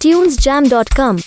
tunesjam.com.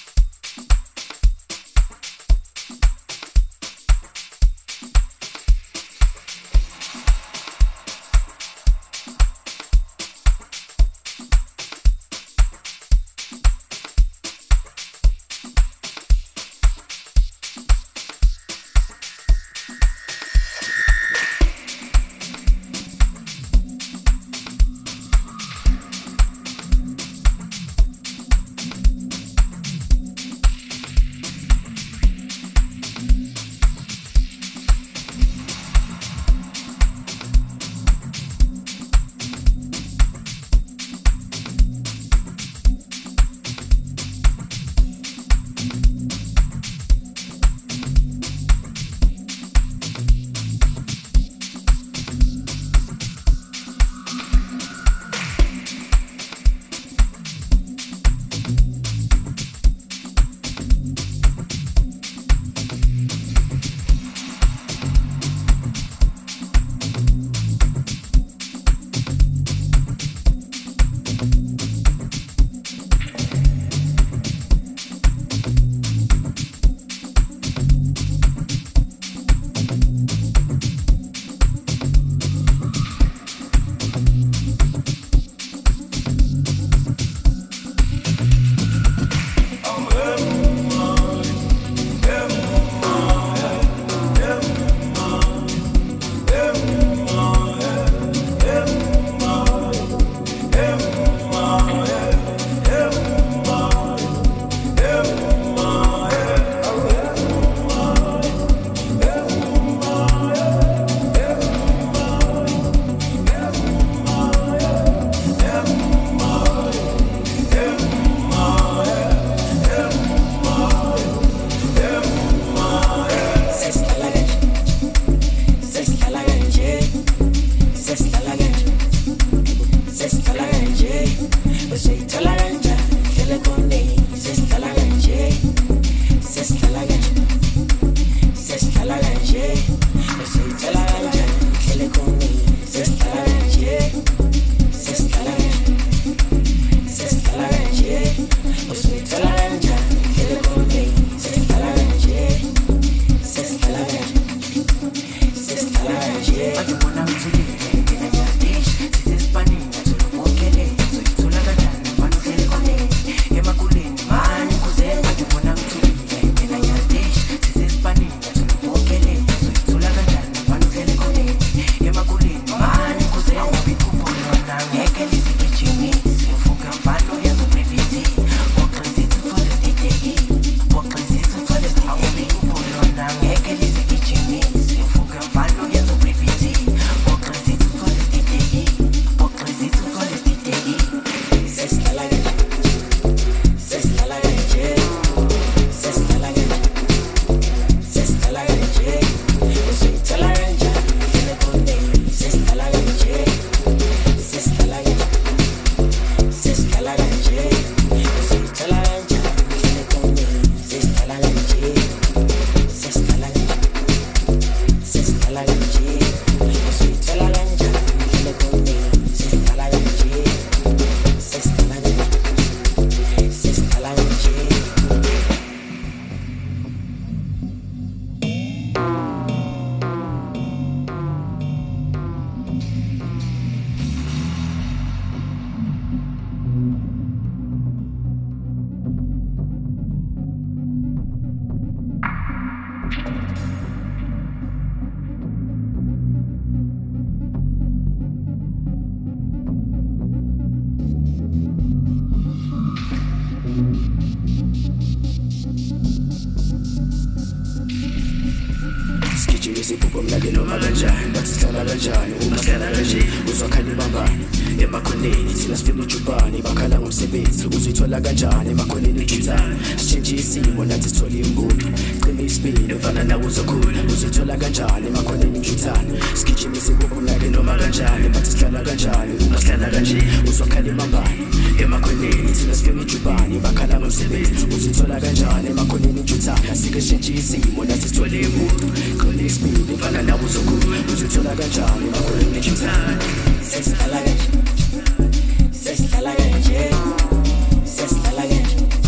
Isiphupho mnandi noma kanjani bathi sihlala kanjani uma sihlala kanje uzwakhala ibambani emakhoneni thina sifika ujubani bakhala ngomsebenzi uzithola kanjani emakhoneni ujithana sitshintshe isimo nathi sithole imbuco cima isibindi mfana nawe uzokhula uzithola kanjani emakhoneni ujithana sigijima isiphupho mnandi noma kanjani bathi sihlala kanjani uma sihlala kanje uzwakhala ibambani emakhoneni thina sifika ujubani bakhala ngomsebenzi uzithola kanjani emakhoneni ujithana sitshintshe isimo nathi sithole imbuco cima isibindi mfana nawe uzokhula uzithola kanjani emakhoneni ujithana Sexta la gente,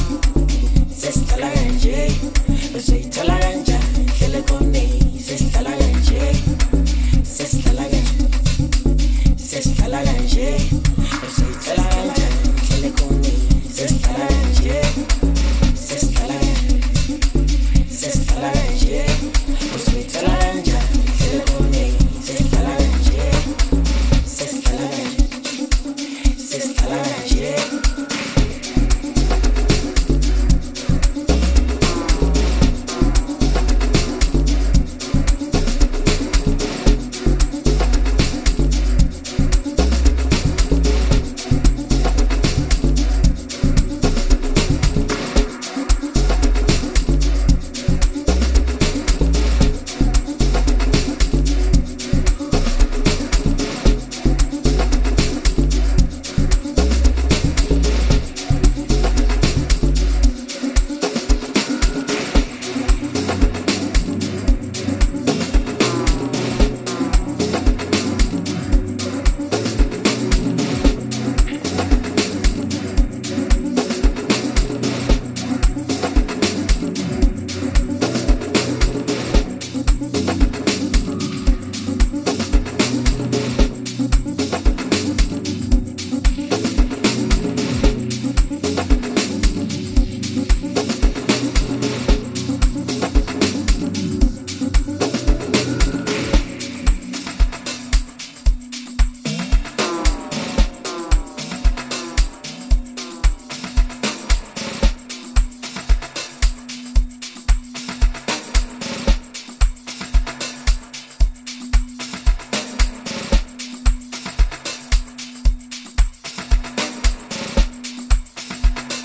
Usayithola kanjani hlele kone sesihlala kanje sesihlala kanje sesihlala kanje usayithola kanjani hlele kone sesihlala kanje sesihlala kanje sesihlala kanje usayithola kanjani hlele kone sesihlala kanje sesihlala kanje sesihlala kanje.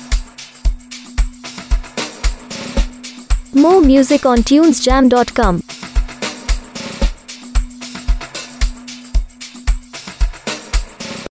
More music on tunesjam.com.